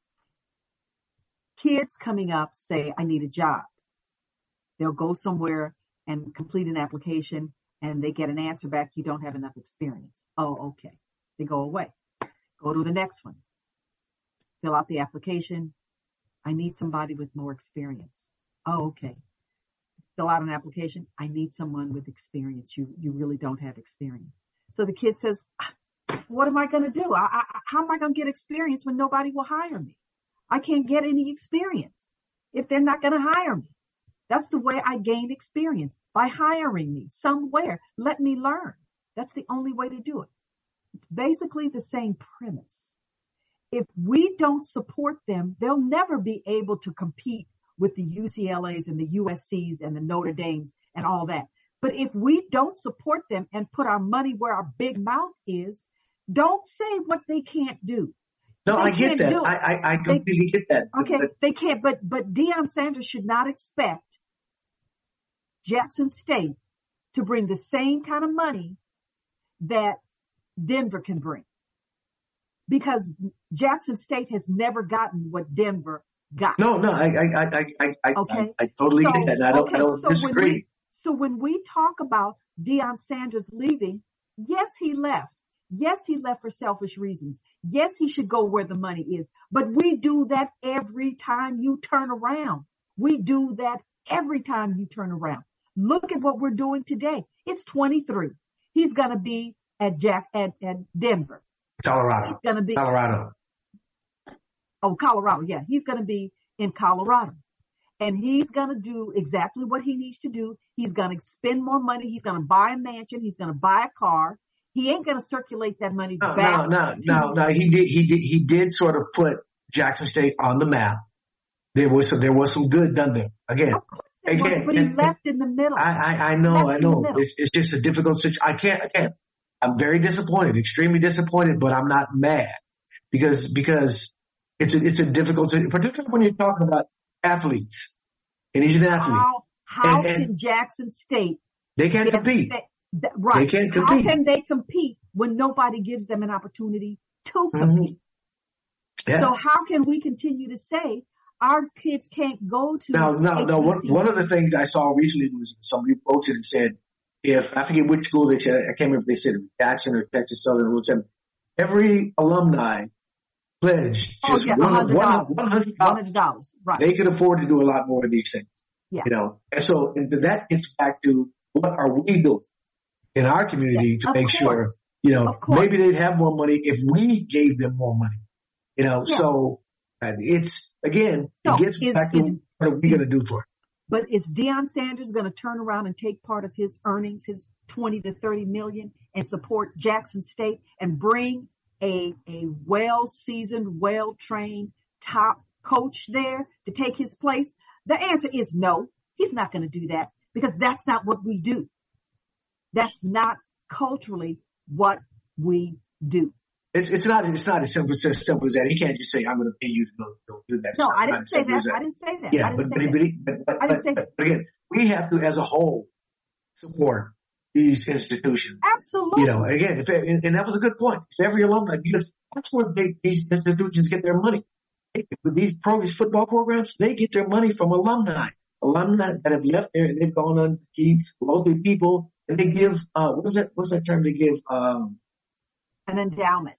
Kids coming up say, I need a job. They'll go somewhere and complete an application and they get an answer back, you don't have enough experience. Oh, okay. They go away. Go to the next one. Fill out the application. I need somebody with more experience. Oh, okay. Fill out an application. I need someone with experience. You really don't have experience. So the kid says, what am I going to do? How am I going to get experience when nobody will hire me? I can't get any experience if they're not going to hire me. That's the way I gain experience, by hiring me somewhere. Let me learn. That's the only way to do it. It's basically the same premise. If we don't support them, they'll never be able to compete with the UCLAs and the USCs and the Notre Dames and all that. But if we don't support them and put our money where our big mouth is, don't say what they can't do. No, I get that. I completely get that. Okay, they can't. But Deion Sanders should not expect Jackson State to bring the same kind of money that Denver can bring, because Jackson State has never gotten what Denver got. No, I totally get that. I don't disagree. So when we talk about Deion Sanders leaving, yes, he left. Yes, he left for selfish reasons. Yes, he should go where the money is. But we do that every time you turn around. We do that every time you turn around. Look at what we're doing today. It's 23. He's going to be at Denver. Colorado. He's going to be Colorado. Oh, Colorado. Yeah, he's going to be in Colorado. And he's going to do exactly what he needs to do. He's going to spend more money. He's going to buy a mansion. He's going to buy a car. He ain't going to circulate that money back. No. He did sort of put Jackson State on the map. There was some good done there. Again, but he left in the middle. I know. It's just a difficult situation. I can't. I'm very disappointed, extremely disappointed, but I'm not mad because it's a difficult situation, particularly when you're talking about athletes. And he's an athlete. How can Jackson State? They can't compete. Right. They can't compete. How can they compete when nobody gives them an opportunity to compete? Mm-hmm. Yeah. So how can we continue to say our kids can't go to? No. One of the things I saw recently was somebody posted and said, if I forget which school they said, I can't remember if they said Jackson or Texas Southern or whatever, every alumni pledged just $100. Right. They could afford to do a lot more of these things. Yeah. And so that gets back to what are we doing in our community to make sure, maybe they'd have more money if we gave them more money. So it's, again, it gets back to what are we going to do for it. But is Deion Sanders going to turn around and take part of his earnings, his 20 to 30 million, and support Jackson State and bring a well-seasoned, well-trained top coach there to take his place? The answer is no. He's not going to do that because that's not what we do. That's not culturally what we do. It's not as simple as that. He can't just say, I'm going to pay you to go do that. No, I didn't say that. I didn't say that. Yeah, but again, we have to, as a whole, support these institutions. Absolutely. Again, and that was a good point. If every alumni, because that's where these institutions get their money. With these football programs, they get their money from alumni that have left there and they've gone on to keep wealthy people, and they give, what's that term they give? An endowment.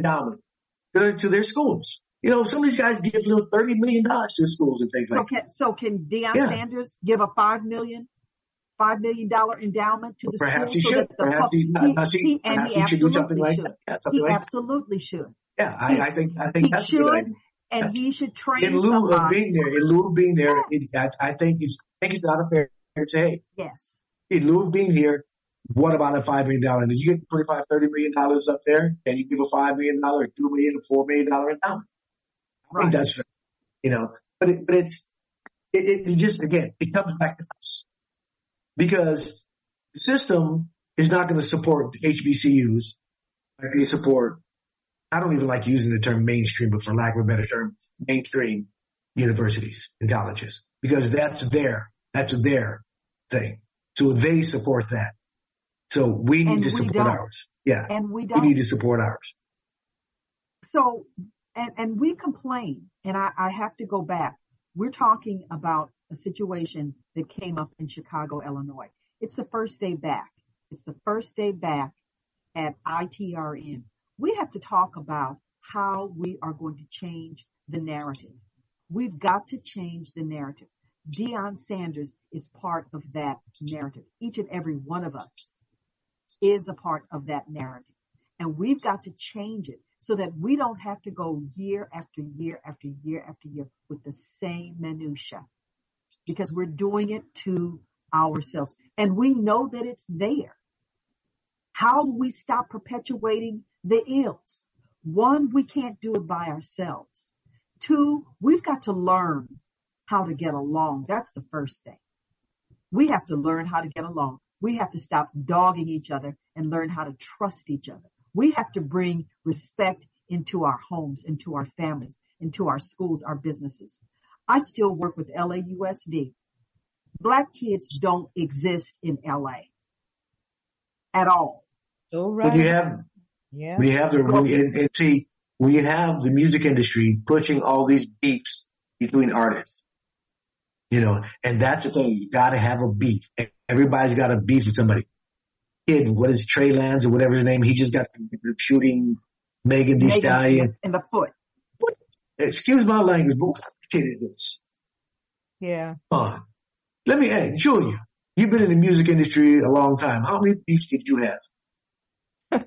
To their schools. Some of these guys give $30 million to schools and things like that. So can Deion Sanders give a $5 million endowment to the perhaps schools? Perhaps he should do something like that. He absolutely should. Yeah, I think that's a good idea. And he should train in lieu of being there. I think it's not a fair say. Yes. In lieu of being here, what about a $5 million? Did you get $25, $30 million up there? Can you give a $5 million, or $2 million, or $4 million endowment? I think that's fair. But it just, again, it comes back to us because the system is not going to support HBCUs like they support. I don't even like using the term mainstream, but for lack of a better term, mainstream universities and colleges, because that's their thing. So they support that. So we need to support ours. Yeah. And we don't. We need to support ours. So, and we complain, and I have to go back. We're talking about a situation that came up in Chicago, Illinois. It's the first day back. It's the first day back at ITRN. We have to talk about how we are going to change the narrative. We've got to change the narrative. Deion Sanders is part of that narrative. Each and every one of us is a part of that narrative. And we've got to change it so that we don't have to go year after year after year after year with the same minutia, because we're doing it to ourselves. And we know that it's there. How do we stop perpetuating the ills? One, we can't do it by ourselves. Two, we've got to learn how to get along. That's the first thing. We have to learn how to get along. We have to stop dogging each other and learn how to trust each other. We have to bring respect into our homes, into our families, into our schools, our businesses. I still work with LAUSD. Black kids don't exist in LA at all. So right. When you have when you have the music industry pushing all these beefs between artists, and that's the thing, you gotta have a beef. Everybody's got a beef with somebody. Kid, what is Trey Lance or whatever his name? He just got shooting Megan Thee Stallion in the foot. What? Excuse my language, but what kind of kid is this? Yeah. Let me ask Julia. You've been in the music industry a long time. How many beefs did you have?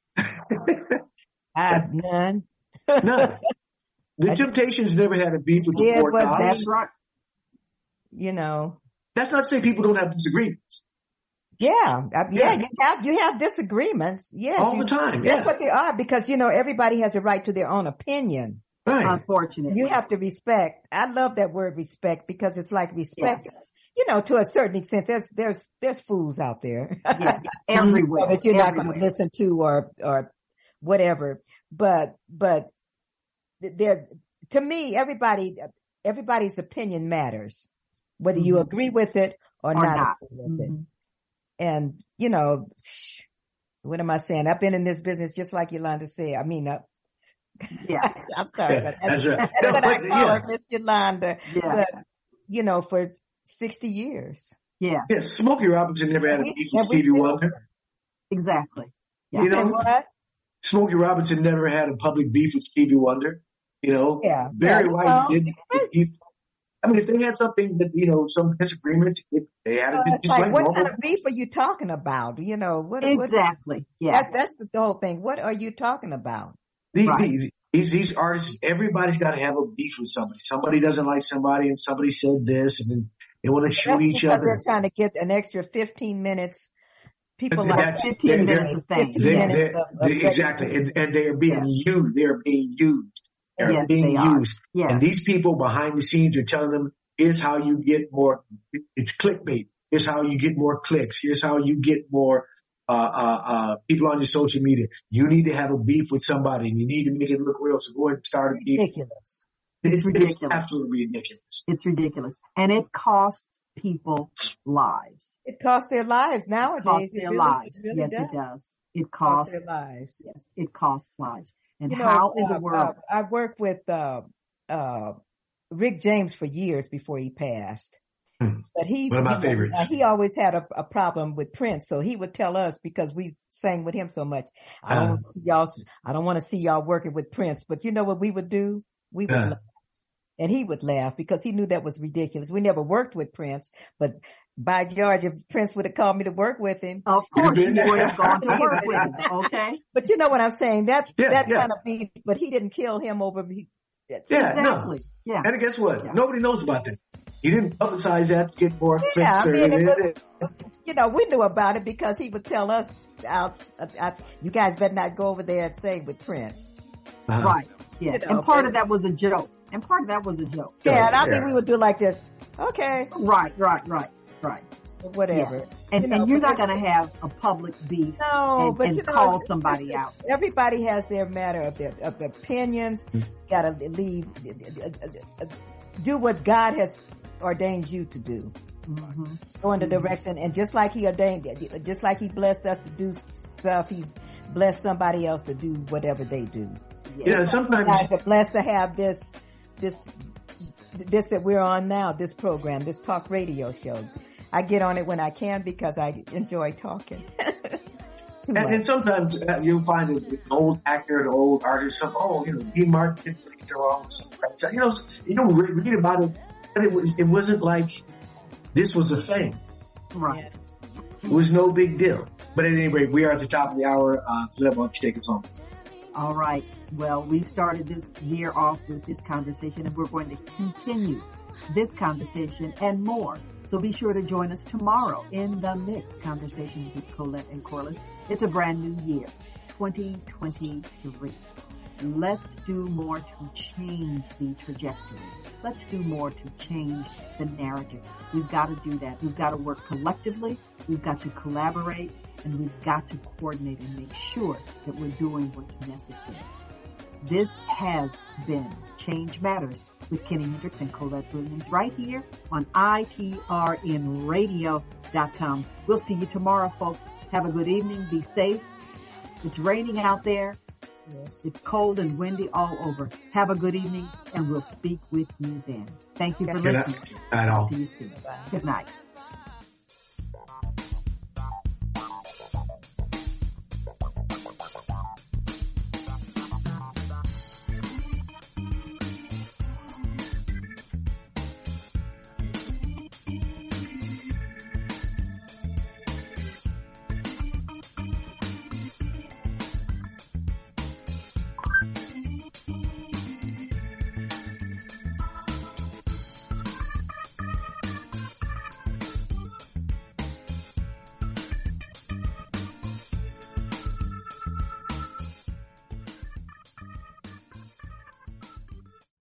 I have none. None. The Temptations never had a beef with the Four Tops. That's right. That's not to say people don't have disagreements. Yeah. You have disagreements. Yes. All the time. Yeah. That's what they are, because, everybody has a right to their own opinion. Right. Unfortunately. You have to respect. I love that word respect, because it's like respect. Yes. To a certain extent, there's fools out there. Yes. Everywhere. That you're not going to listen to or whatever. But to me, everybody's opinion matters, whether you agree with it or not agree with it. And, what am I saying? I've been in this business just like Yolanda said. I mean, I'm sorry, but that's what I call her, Miss Yolanda. Yeah. But, for 60 years. Yeah. Yeah. Smokey Robinson never had a beef with Stevie Wonder. Exactly. Yeah. What? Smokey Robinson never had a public beef with Stevie Wonder. Yeah. Barry White didn't. I mean, if they had something that, some disagreements, they had it just like what kind of beef are you talking about? Exactly. Yeah. That's the whole thing. What are you talking about? These artists, everybody's got to have a beef with somebody. Somebody doesn't like somebody, and somebody said this, and then they want to shoot each other. They're trying to get an extra 15 minutes. People like 15 minutes of fame. Exactly. And they are being used. They are being used. They're being used. Yes. And these people behind the scenes are telling them, here's how you get more, it's clickbait. Here's how you get more clicks. Here's how you get more, people on your social media. You need to have a beef with somebody, and you need to make it look real. So go ahead and start a beef. Ridiculous. It's ridiculous. It's absolutely ridiculous. It's ridiculous. And it costs people lives. It costs their lives nowadays. It costs their lives. Yes, it does. It costs their lives. Yes, it costs lives. And how in the world? I worked with Rick James for years before he passed. But one of my favorites. He always had a problem with Prince, so he would tell us, because we sang with him so much. I don't want to see y'all working with Prince. But you know what we would do? We would laugh. And he would laugh, because he knew that was ridiculous. We never worked with Prince, but by George, if Prince would have called me to work with him, of course he would have gone to work with him. Okay, but you know what I'm saying? That kind of beef, but he didn't kill him over. Exactly. No. Yeah. And guess what? Yeah. Nobody knows about that. He didn't publicize that to get more clicks. Yeah, we knew about it because he would tell us, you guys better not go over there and sing with Prince. Right. Yeah. And part of that was a joke. Yeah. And I think we would do like this. Okay. Right. Whatever. Yeah. And you're not going to have a public beef and call somebody out. Everybody has their matter of their opinions. Got to leave, do what God has ordained you to do. Go in the direction, and just like he blessed us to do stuff, he's blessed somebody else to do whatever they do. Yeah, sometimes you guys are blessed to have this that we're on now, this program, this talk radio show. I get on it when I can because I enjoy talking. And sometimes you'll find an old actor, an old artist, Dean Martin did wrong. You don't read about it, but it wasn't like this was a thing. Right. It was no big deal. But at any rate, we are at the top of the hour. Colette, why don't you take us home? All right. Well, we started this year off with this conversation, and we're going to continue this conversation and more. So be sure to join us tomorrow in The Mix, Conversations with Colette and Corliss. It's a brand new year, 2023. Let's do more to change the trajectory. Let's do more to change the narrative. We've got to do that. We've got to work collectively. We've got to collaborate, and we've got to coordinate and make sure that we're doing what's necessary. This has been Change Matters with Kenny Hendricks and Colette Williams right here on ITRNradio.com. We'll see you tomorrow, folks. Have a good evening. Be safe. It's raining out there. It's cold and windy all over. Have a good evening, and we'll speak with you then. Thank you for listening. Good night. See you soon. Good night.